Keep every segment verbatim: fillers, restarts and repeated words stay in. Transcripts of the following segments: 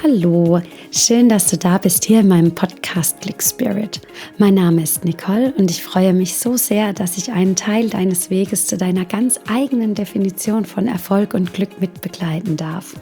Hallo, schön, dass du da bist hier in meinem Podcast Click Spirit. Mein Name ist Nicole und ich freue mich so sehr, dass ich einen Teil deines Weges zu deiner ganz eigenen Definition von Erfolg und Glück mit begleiten darf.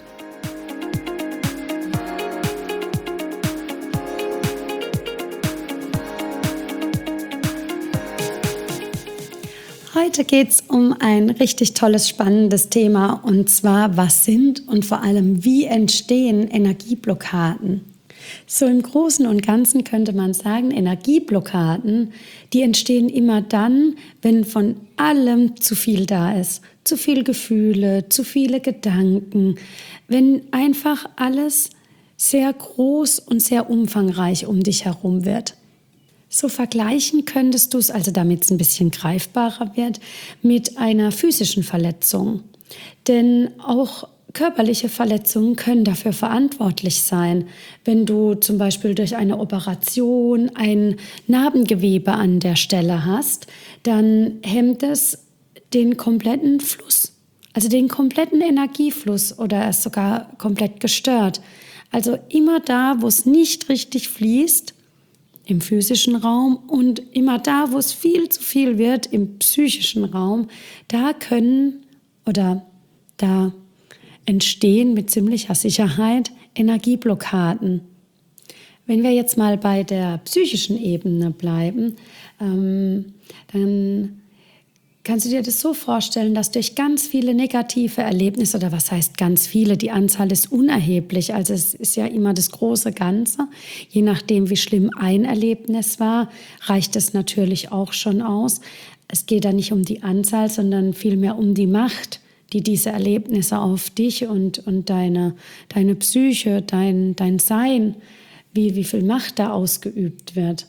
Heute geht es um ein richtig tolles, spannendes Thema, und zwar, was sind und vor allem, wie entstehen Energieblockaden? So im Großen und Ganzen könnte man sagen, Energieblockaden, die entstehen immer dann, wenn von allem zu viel da ist. Zu viele Gefühle, zu viele Gedanken, wenn einfach alles sehr groß und sehr umfangreich um dich herum wird. So vergleichen könntest du es, also damit es ein bisschen greifbarer wird, mit einer physischen Verletzung. Denn auch körperliche Verletzungen können dafür verantwortlich sein. Wenn du zum Beispiel durch eine Operation ein Narbengewebe an der Stelle hast, dann hemmt es den kompletten Fluss, also den kompletten Energiefluss, oder er ist sogar komplett gestört. Also immer da, wo es nicht richtig fließt, im physischen Raum, und immer da, wo es viel zu viel wird, im psychischen Raum, da können oder da entstehen mit ziemlicher Sicherheit Energieblockaden. Wenn wir jetzt mal bei der psychischen Ebene bleiben, ähm, dann kannst du dir das so vorstellen, dass durch ganz viele negative Erlebnisse, oder was heißt ganz viele, die Anzahl ist unerheblich, also es ist ja immer das große Ganze, je nachdem wie schlimm ein Erlebnis war, reicht es natürlich auch schon aus. Es geht da nicht um die Anzahl, sondern vielmehr um die Macht, die diese Erlebnisse auf dich und, und deine, deine Psyche, dein, dein Sein, wie, wie viel Macht da ausgeübt wird.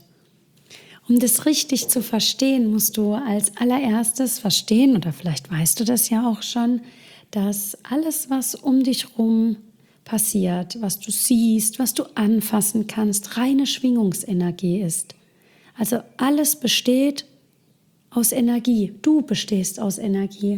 Um das richtig zu verstehen, musst du als allererstes verstehen, oder vielleicht weißt du das ja auch schon, dass alles, was um dich herum passiert, was du siehst, was du anfassen kannst, reine Schwingungsenergie ist. Also alles besteht aus Energie. Du bestehst aus Energie.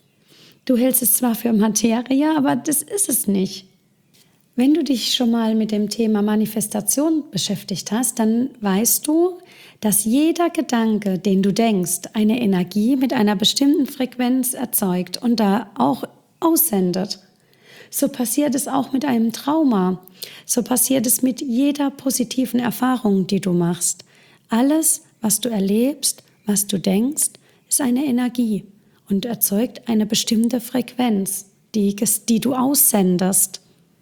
Du hältst es zwar für Materie, aber das ist es nicht. Wenn du dich schon mal mit dem Thema Manifestation beschäftigt hast, dann weißt du, dass jeder Gedanke, den du denkst, eine Energie mit einer bestimmten Frequenz erzeugt und da auch aussendet. So passiert es auch mit einem Trauma. So passiert es mit jeder positiven Erfahrung, die du machst. Alles, was du erlebst, was du denkst, ist eine Energie und erzeugt eine bestimmte Frequenz, die, die du aussendest.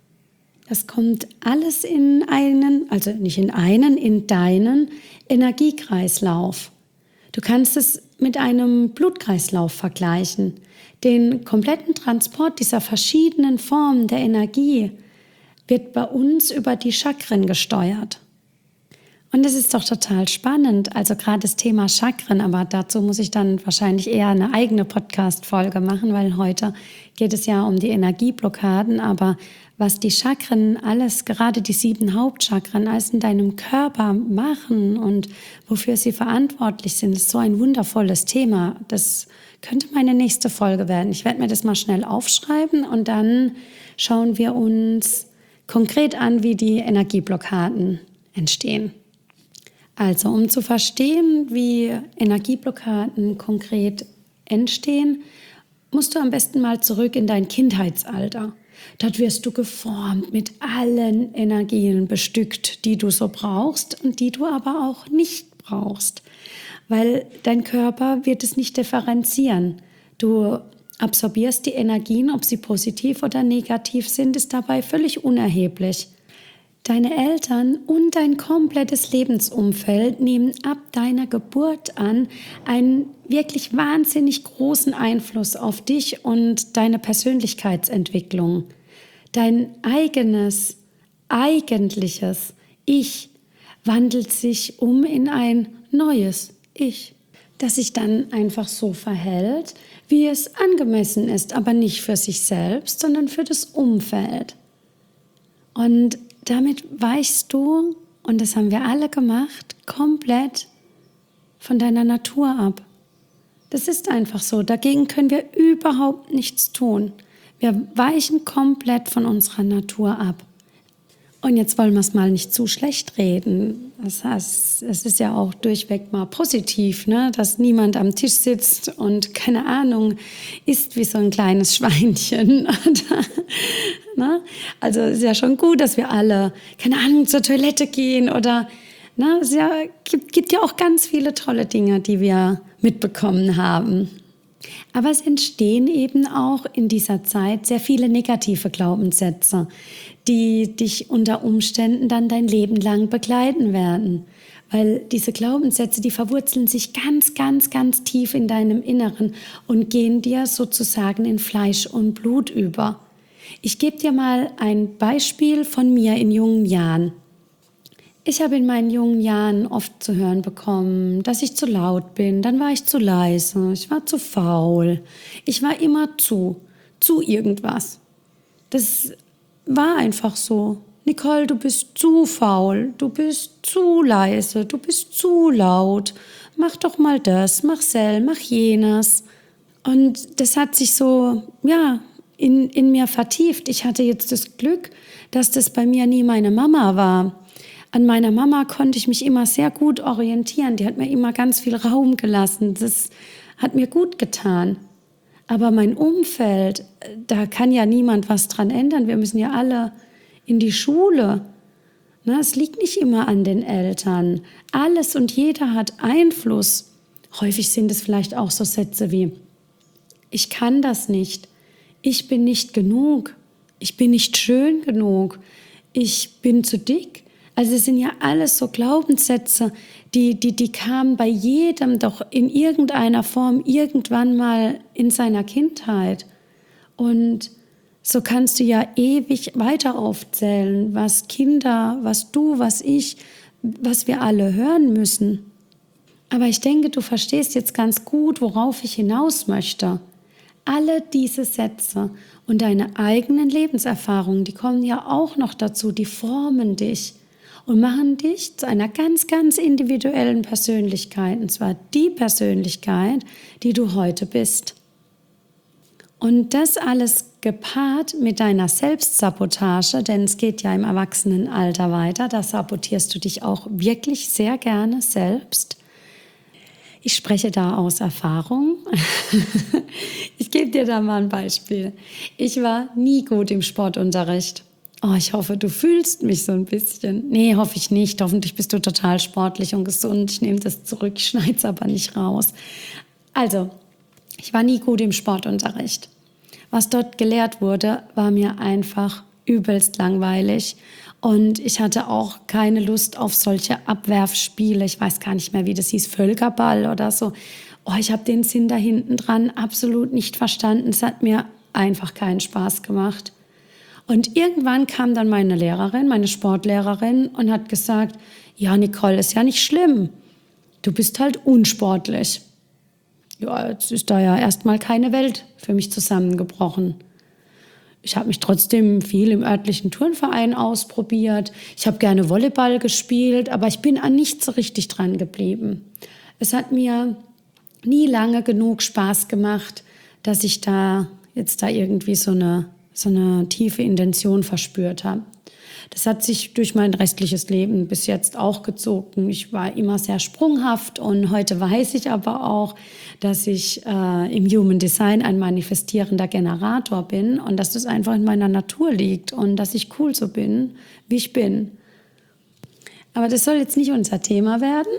Das kommt alles in einen, also nicht in einen, in deinen Energiekreislauf. Du kannst es mit einem Blutkreislauf vergleichen. Den kompletten Transport dieser verschiedenen Formen der Energie wird bei uns über die Chakren gesteuert. Und das ist doch total spannend, also gerade das Thema Chakren, aber dazu muss ich dann wahrscheinlich eher eine eigene Podcast-Folge machen, weil heute geht es ja um die Energieblockaden, aber was die Chakren alles, gerade die sieben Hauptchakren, alles in deinem Körper machen und wofür sie verantwortlich sind, ist so ein wundervolles Thema. Das könnte meine nächste Folge werden. Ich werde mir das mal schnell aufschreiben und dann schauen wir uns konkret an, wie die Energieblockaden entstehen. Also, um zu verstehen, wie Energieblockaden konkret entstehen, musst du am besten mal zurück in dein Kindheitsalter. Dort wirst du geformt, mit allen Energien bestückt, die du so brauchst und die du aber auch nicht brauchst. Weil dein Körper wird es nicht differenzieren. Du absorbierst die Energien, ob sie positiv oder negativ sind, ist dabei völlig unerheblich. Deine Eltern und dein komplettes Lebensumfeld nehmen ab deiner Geburt an einen wirklich wahnsinnig großen Einfluss auf dich und deine Persönlichkeitsentwicklung. Dein eigenes, eigentliches Ich wandelt sich um in ein neues Ich, das sich dann einfach so verhält, wie es angemessen ist, aber nicht für sich selbst, sondern für das Umfeld. Und damit weichst du, und das haben wir alle gemacht, komplett von deiner Natur ab. Das ist einfach so. Dagegen können wir überhaupt nichts tun. Wir weichen komplett von unserer Natur ab. Und jetzt wollen wir es mal nicht zu schlecht reden. Das heißt, es ist ja auch durchweg mal positiv, ne? Dass niemand am Tisch sitzt und, keine Ahnung, isst wie so ein kleines Schweinchen. Ne? Also es ist ja schon gut, dass wir alle, keine Ahnung, zur Toilette gehen oder, ne? Es ja, gibt, gibt ja auch ganz viele tolle Dinge, die wir mitbekommen haben. Aber es entstehen eben auch in dieser Zeit sehr viele negative Glaubenssätze, die dich unter Umständen dann dein Leben lang begleiten werden. Weil diese Glaubenssätze, die verwurzeln sich ganz, ganz, ganz tief in deinem Inneren und gehen dir sozusagen in Fleisch und Blut über. Ich gebe dir mal ein Beispiel von mir in jungen Jahren. Ich habe in meinen jungen Jahren oft zu hören bekommen, dass ich zu laut bin, dann war ich zu leise, ich war zu faul, ich war immer zu, zu irgendwas. Das war einfach so. Nicole, du bist zu faul, du bist zu leise, du bist zu laut, mach doch mal das, mach sel, mach jenes. Und das hat sich so, ja, in, in mir vertieft. Ich hatte jetzt das Glück, dass das bei mir nie meine Mama war. An meiner Mama konnte ich mich immer sehr gut orientieren. Die hat mir immer ganz viel Raum gelassen. Das hat mir gut getan. Aber mein Umfeld, da kann ja niemand was dran ändern. Wir müssen ja alle in die Schule. Na, es liegt nicht immer an den Eltern. Alles und jeder hat Einfluss. Häufig sind es vielleicht auch so Sätze wie: Ich kann das nicht. Ich bin nicht genug. Ich bin nicht schön genug. Ich bin zu dick. Also es sind ja alles so Glaubenssätze, die, die, die kamen bei jedem doch in irgendeiner Form irgendwann mal in seiner Kindheit. Und so kannst du ja ewig weiter aufzählen, was Kinder, was du, was ich, was wir alle hören müssen. Aber ich denke, du verstehst jetzt ganz gut, worauf ich hinaus möchte. Alle diese Sätze und deine eigenen Lebenserfahrungen, die kommen ja auch noch dazu, die formen dich und machen dich zu einer ganz, ganz individuellen Persönlichkeit, und zwar die Persönlichkeit, die du heute bist. Und das alles gepaart mit deiner Selbstsabotage, denn es geht ja im Erwachsenenalter weiter, da sabotierst du dich auch wirklich sehr gerne selbst. Ich spreche da aus Erfahrung. Ich gebe dir da mal ein Beispiel. Ich war nie gut im Sportunterricht. Oh, ich hoffe, du fühlst mich so ein bisschen. Nee, hoffe ich nicht. Hoffentlich bist du total sportlich und gesund. Ich nehme das zurück, ich schneide es aber nicht raus. Also, ich war nie gut im Sportunterricht. Was dort gelehrt wurde, war mir einfach übelst langweilig. Und ich hatte auch keine Lust auf solche Abwerfspiele. Ich weiß gar nicht mehr, wie das hieß, Völkerball oder so. Oh, ich habe den Sinn da hinten dran absolut nicht verstanden. Es hat mir einfach keinen Spaß gemacht. Und irgendwann kam dann meine Lehrerin, meine Sportlehrerin, und hat gesagt: Ja, Nicole, ist ja nicht schlimm. Du bist halt unsportlich. Ja, jetzt ist da ja erstmal keine Welt für mich zusammengebrochen. Ich habe mich trotzdem viel im örtlichen Turnverein ausprobiert. Ich habe gerne Volleyball gespielt, aber ich bin an nichts so richtig dran geblieben. Es hat mir nie lange genug Spaß gemacht, dass ich da jetzt da irgendwie so eine, so eine tiefe Intention verspürt habe. Das hat sich durch mein restliches Leben bis jetzt auch gezogen. Ich war immer sehr sprunghaft und heute weiß ich aber auch, dass ich äh, im Human Design ein manifestierender Generator bin und dass das einfach in meiner Natur liegt und dass ich cool so bin, wie ich bin. Aber das soll jetzt nicht unser Thema werden.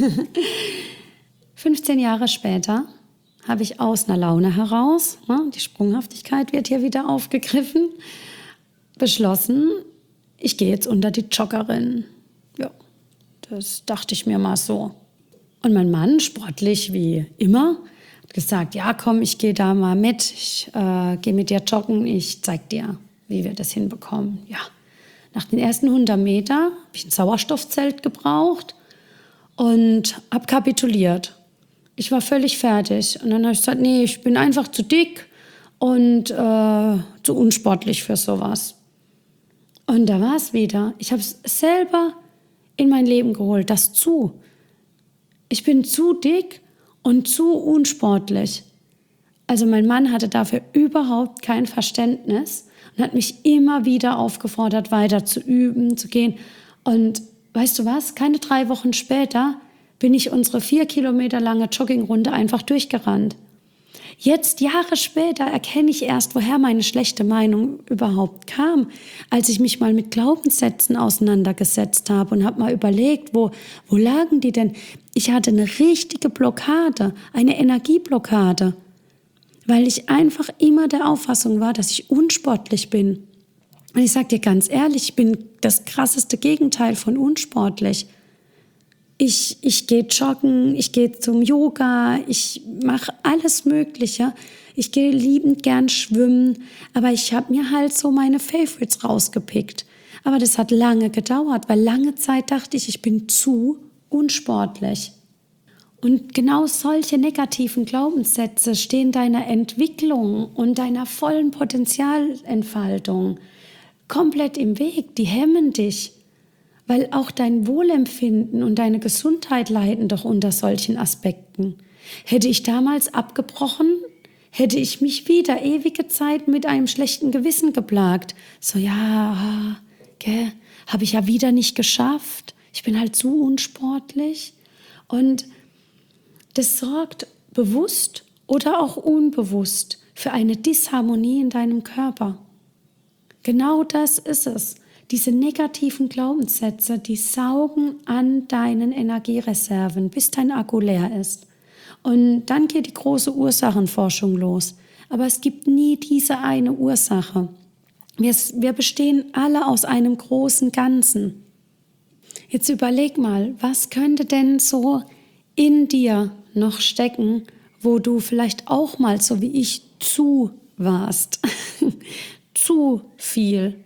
fünfzehn Jahre später habe ich aus einer Laune heraus, ne, die Sprunghaftigkeit wird hier wieder aufgegriffen, beschlossen, ich gehe jetzt unter die Joggerin. Ja, das dachte ich mir mal so. Und mein Mann, sportlich wie immer, hat gesagt: Ja, komm, ich gehe da mal mit. Ich äh, gehe mit dir joggen. Ich zeig dir, wie wir das hinbekommen. Ja, nach den ersten hundert Meter habe ich ein Sauerstoffzelt gebraucht und habe kapituliert. Ich war völlig fertig. Und dann habe ich gesagt: Nee, ich bin einfach zu dick und äh, zu unsportlich für sowas. Und da war es wieder. Ich habe es selber in mein Leben geholt, das zu. Ich bin zu dick und zu unsportlich. Also mein Mann hatte dafür überhaupt kein Verständnis. und hat mich immer wieder aufgefordert, weiter zu üben, zu gehen. Und weißt du was? Keine drei Wochen später bin ich unsere vier Kilometer lange Joggingrunde einfach durchgerannt. Jetzt, Jahre später, erkenne ich erst, woher meine schlechte Meinung überhaupt kam, als ich mich mal mit Glaubenssätzen auseinandergesetzt habe und habe mal überlegt, wo, wo lagen die denn? Ich hatte eine richtige Blockade, eine Energieblockade, weil ich einfach immer der Auffassung war, dass ich unsportlich bin. Und ich sage dir ganz ehrlich, ich bin das krasseste Gegenteil von unsportlich. Ich, ich gehe joggen, ich gehe zum Yoga, ich mache alles Mögliche. Ich gehe liebend gern schwimmen, aber ich habe mir halt so meine Favorites rausgepickt. Aber das hat lange gedauert, weil lange Zeit dachte ich, ich bin zu unsportlich. Und genau solche negativen Glaubenssätze stehen deiner Entwicklung und deiner vollen Potenzialentfaltung komplett im Weg. Die hemmen dich. Weil auch dein Wohlempfinden und deine Gesundheit leiden doch unter solchen Aspekten. Hätte ich damals abgebrochen, hätte ich mich wieder ewige Zeit mit einem schlechten Gewissen geplagt. So, ja, gell, habe ich ja wieder nicht geschafft. Ich bin halt zu unsportlich. Und das sorgt bewusst oder auch unbewusst für eine Disharmonie in deinem Körper. Genau das ist es. Diese negativen Glaubenssätze, die saugen an deinen Energiereserven, bis dein Akku leer ist. Und dann geht die große Ursachenforschung los. Aber es gibt nie diese eine Ursache. Wir, wir bestehen alle aus einem großen Ganzen. Jetzt überleg mal, was könnte denn so in dir noch stecken, wo du vielleicht auch mal, so wie ich, zu warst. Zu viel.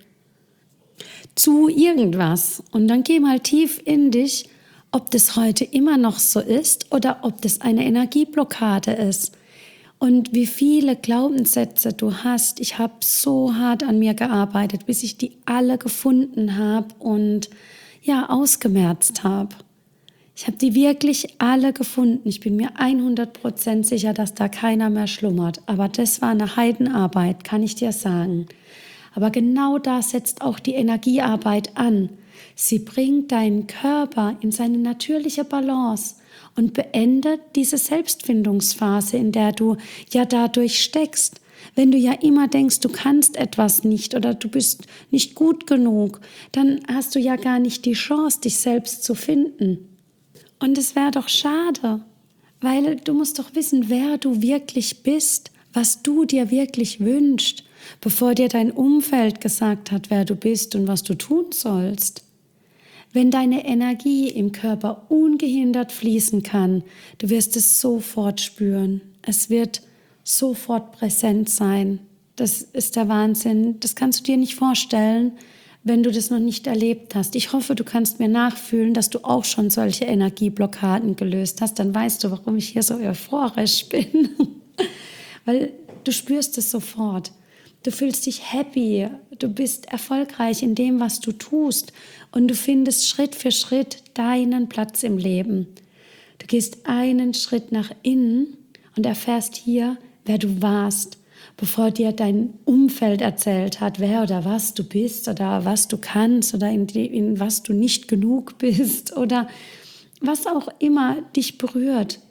Zu irgendwas. Und dann geh mal tief in dich, ob das heute immer noch so ist oder ob das eine Energieblockade ist. Und wie viele Glaubenssätze du hast. Ich habe so hart an mir gearbeitet, bis ich die alle gefunden habe und ja, ausgemerzt habe. Ich habe die wirklich alle gefunden. Ich bin mir hundert Prozent sicher, dass da keiner mehr schlummert. Aber das war eine Heidenarbeit, kann ich dir sagen. Aber genau da setzt auch die Energiearbeit an. Sie bringt deinen Körper in seine natürliche Balance und beendet diese Selbstfindungsphase, in der du ja dadurch steckst. Wenn du ja immer denkst, du kannst etwas nicht oder du bist nicht gut genug, dann hast du ja gar nicht die Chance, dich selbst zu finden. Und es wäre doch schade, weil du musst doch wissen, wer du wirklich bist, was du dir wirklich wünschst, bevor dir dein Umfeld gesagt hat, wer du bist und was du tun sollst. Wenn deine Energie im Körper ungehindert fließen kann, du wirst es sofort spüren. Es wird sofort präsent sein. Das ist der Wahnsinn. Das kannst du dir nicht vorstellen, wenn du das noch nicht erlebt hast. Ich hoffe, du kannst mir nachfühlen, dass du auch schon solche Energieblockaden gelöst hast. Dann weißt du, warum ich hier so euphorisch bin. Weil du spürst es sofort. Du fühlst dich happy, du bist erfolgreich in dem, was du tust und du findest Schritt für Schritt deinen Platz im Leben. Du gehst einen Schritt nach innen und erfährst hier, wer du warst, bevor dir dein Umfeld erzählt hat, wer oder was du bist oder was du kannst oder in, die, in was du nicht genug bist oder was auch immer dich berührt.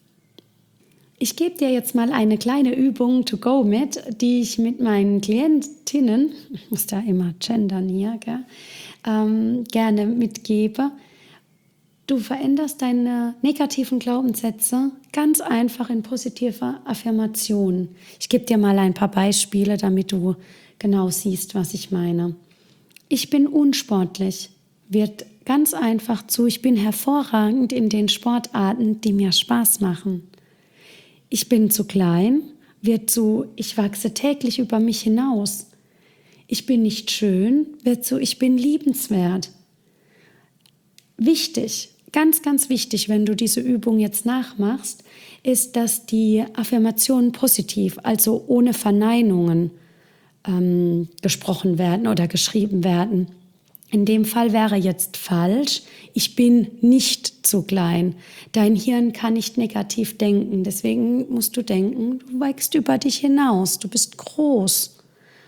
Ich gebe dir jetzt mal eine kleine Übung to go mit, die ich mit meinen Klientinnen, ich muss da immer gendern hier, gell, ähm, gerne mitgebe. Du veränderst deine negativen Glaubenssätze ganz einfach in positive Affirmationen. Ich gebe dir mal ein paar Beispiele, damit du genau siehst, was ich meine. Ich bin unsportlich, wird ganz einfach zu, ich bin hervorragend in den Sportarten, die mir Spaß machen. Ich bin zu klein, wird zu, ich wachse täglich über mich hinaus. Ich bin nicht schön, wird zu, ich bin liebenswert. Wichtig, ganz, ganz wichtig, wenn du diese Übung jetzt nachmachst, ist, dass die Affirmationen positiv, also ohne Verneinungen ähm, gesprochen werden oder geschrieben werden. In dem Fall wäre jetzt falsch, ich bin nicht zu klein. Dein Hirn kann nicht negativ denken, deswegen musst du denken, du wächst über dich hinaus, du bist groß.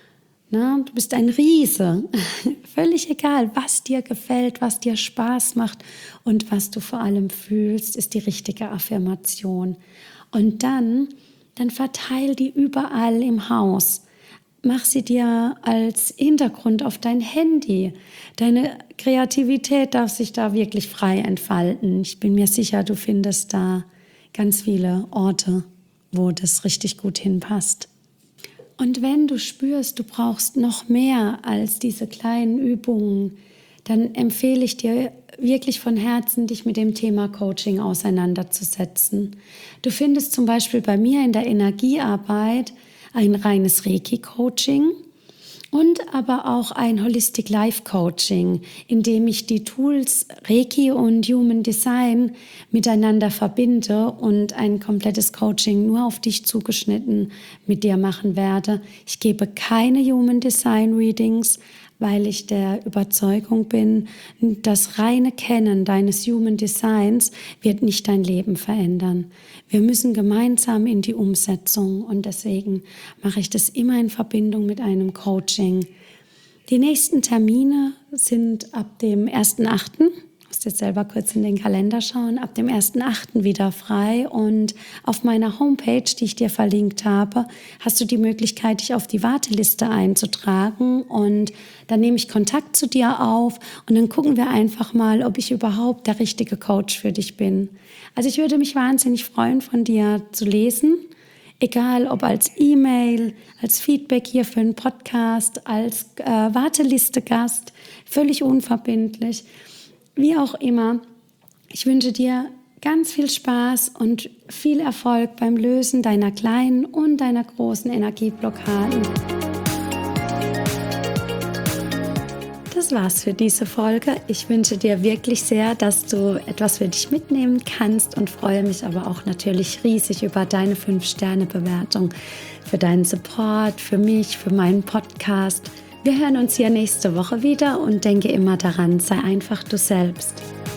Na, du bist ein Riese. Völlig egal, was dir gefällt, was dir Spaß macht und was du vor allem fühlst, ist die richtige Affirmation. Und dann, dann verteil die überall im Haus. Mach sie dir als Hintergrund auf dein Handy. Deine Kreativität darf sich da wirklich frei entfalten. Ich bin mir sicher, du findest da ganz viele Orte, wo das richtig gut hinpasst. Und wenn du spürst, du brauchst noch mehr als diese kleinen Übungen, dann empfehle ich dir wirklich von Herzen, dich mit dem Thema Coaching auseinanderzusetzen. Du findest zum Beispiel bei mir in der Energiearbeit ein reines Reiki-Coaching und aber auch ein Holistic Life Coaching, in dem ich die Tools Reiki und Human Design miteinander verbinde und ein komplettes Coaching nur auf dich zugeschnitten mit dir machen werde. Ich gebe keine Human Design Readings, weil ich der Überzeugung bin, das reine Kennen deines Human Designs wird nicht dein Leben verändern. Wir müssen gemeinsam in die Umsetzung und deswegen mache ich das immer in Verbindung mit einem Coaching. Die nächsten Termine sind ab dem ersten achten Ich muss jetzt selber kurz in den Kalender schauen, ab dem ersten achten wieder frei und auf meiner Homepage, die ich dir verlinkt habe, hast du die Möglichkeit, dich auf die Warteliste einzutragen und dann nehme ich Kontakt zu dir auf und dann gucken wir einfach mal, ob ich überhaupt der richtige Coach für dich bin. Also ich würde mich wahnsinnig freuen, von dir zu lesen, egal ob als E-Mail, als Feedback hier für einen Podcast, als äh, Warteliste-Gast, völlig unverbindlich. Wie auch immer, ich wünsche dir ganz viel Spaß und viel Erfolg beim Lösen deiner kleinen und deiner großen Energieblockaden. Das war's für diese Folge. Ich wünsche dir wirklich sehr, dass du etwas für dich mitnehmen kannst und freue mich aber auch natürlich riesig über deine fünf Sterne Bewertung, für deinen Support, für mich, für meinen Podcast. Wir hören uns hier nächste Woche wieder und denke immer daran, sei einfach du selbst.